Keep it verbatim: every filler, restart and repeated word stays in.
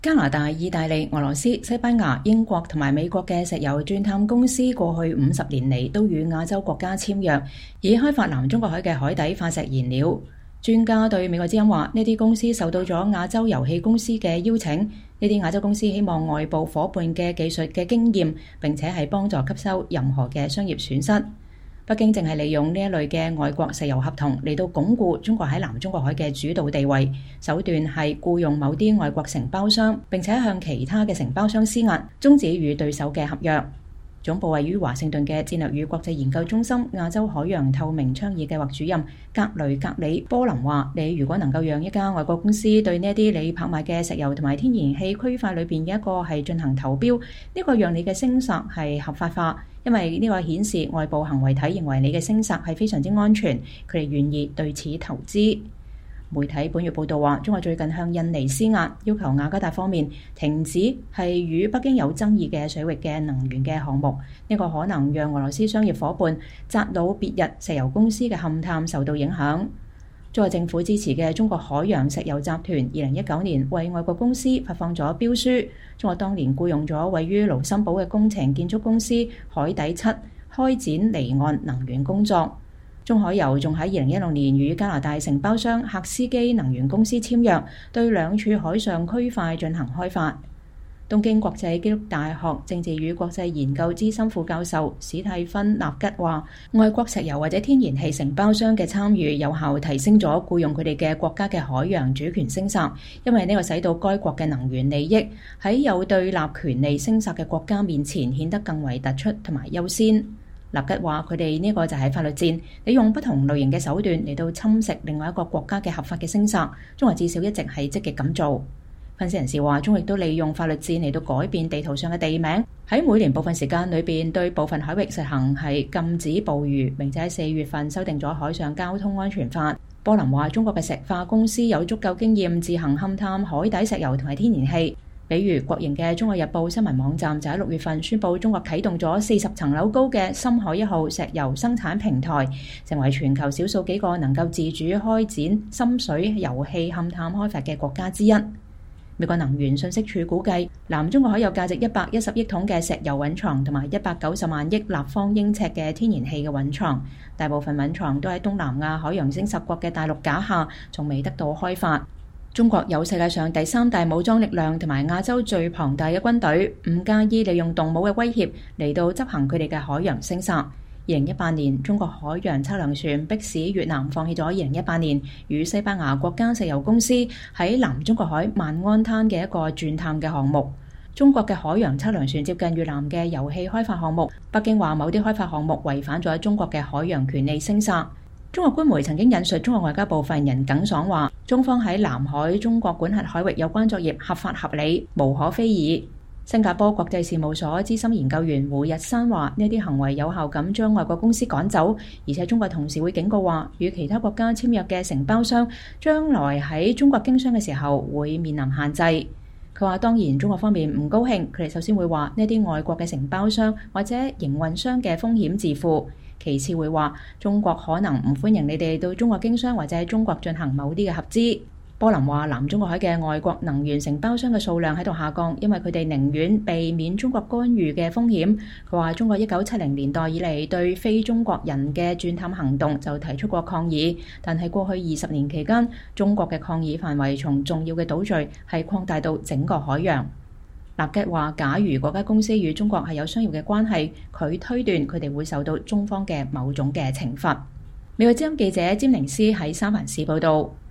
加拿大、意大利、俄羅斯、西班牙、英國同埋美國嘅石油鑽探公司過去五十年嚟都與亞洲國家簽約，以開發南中國海嘅海底化石燃料。專家對美國之音話，呢啲公司受到咗亞洲油氣公司嘅邀請，呢啲亞洲公司希望外部夥伴嘅技術嘅經驗，並且係幫助吸收任何嘅商業損失。北京正係利用呢一類嘅外國石油合同嚟到鞏固中國喺南中國海嘅主導地位，手段係僱用某啲外國承包商，並且向其他嘅承包商施壓，終止與對手嘅合約。總部位於華盛頓嘅戰略與國際研究中心亞洲海洋透明倡議計劃主任格雷格里波林話：你如果能夠讓一家外國公司對呢一啲你拍賣嘅石油同埋天然氣區塊裏邊嘅一個係進行投標，呢個讓你嘅聲索係合法化，因為呢個顯示外部行為體認為你嘅聲索係非常之安全，佢哋願意對此投資。媒體本月報道話，中國最近向印尼施壓，要求雅加達方面停止係與北京有爭議嘅水域嘅能源嘅項目。呢個可能讓俄羅斯商業夥伴扎魯別日石油公司嘅勘探受到影響。中國政府支持嘅中國海洋石油集團二零一九年為外國公司發放咗標書。中國當年僱用咗位於盧森堡嘅工程建築公司海底七開展離岸能源工作。中海油仲喺二零一六年與加拿大承包商赫斯基能源公司簽約，對兩處海上區塊進行開發。東京國際基督大學政治與國際研究資深副教授史蒂芬納吉話，外國石油或者天然氣承包商嘅參與有效提升咗僱用佢哋嘅國家嘅海洋主權聲索，因為呢個使到該國嘅能源利益喺有對立權利聲索嘅國家面前顯得更為突出同埋優先。納吉話：佢哋呢個就係法律戰，你用不同類型嘅手段嚟到侵蝕另外一個國家嘅合法嘅聲索。中國至少一直係積極咁做。分析人士話，中國亦都利用法律戰嚟到改變地圖上嘅地名，喺每年部分時間裏邊對部分海域實行係禁止捕魚，並且喺四月份修訂咗海上交通安全法。波林話：中國嘅石化公司有足夠經驗自行勘探海底石油同埋天然氣。比如國營嘅《中國日報》新聞網站就喺六月份宣布，中國啟動咗四十層樓高嘅深海一號石油生產平台，成為全球少數幾個能夠自主開展深水油氣勘探開發嘅國家之一。美國能源信息處估計，南中國海有價值一百一十億桶嘅石油蘊藏，同埋一百九十萬億立方英尺嘅天然氣嘅蘊藏，大部分蘊藏都喺東南亞海洋性十國嘅大陸架下，從未得到開發。中國有世界上第三大武裝力量同埋亞洲最龐大嘅軍隊，唔介意利用動武嘅威脅嚟到執行佢哋嘅海洋聲索。二零一八年，中國海洋測量船迫使越南放棄咗二零一八年與西班牙國家石油公司喺南中國海萬安灘嘅一個鑽探嘅項目。中國嘅海洋測量船接近越南嘅油氣開發項目，北京話某啲開發項目違反咗中國嘅海洋權利聲索。中國官媒曾經引述中國外交部發言人耿爽話，中方喺南海中國管轄海域有關作業合法合理，無可非議。新加坡國際事務所資深研究員胡日山話，呢啲行為有效咁將外國公司趕走，而且中國同時會警告話，與其他國家簽約嘅承包商將來喺中國經商嘅時候會面臨限制。佢話當然中國方面唔高興，佢哋首先會話呢啲外國嘅承包商或者營運商嘅風險自負。其次會話中國可能唔歡迎你哋到中國經商或者喺中國進行某啲嘅合資。波林話南中國海嘅外國能源承包商嘅數量喺度下降，因為佢哋寧願避免中國干預嘅風險。佢話中國一九七零年代以嚟對非中國人嘅鑽探行動就提出過抗議，但係過去二十年期間，中國嘅抗議範圍從重要嘅島嶼係擴大到整個海洋。納吉話：假如嗰間公司與中國係有商業嘅關係，佢推斷佢哋會受到中方嘅某種嘅懲罰。美國之音記者詹寧斯喺三藩市報道。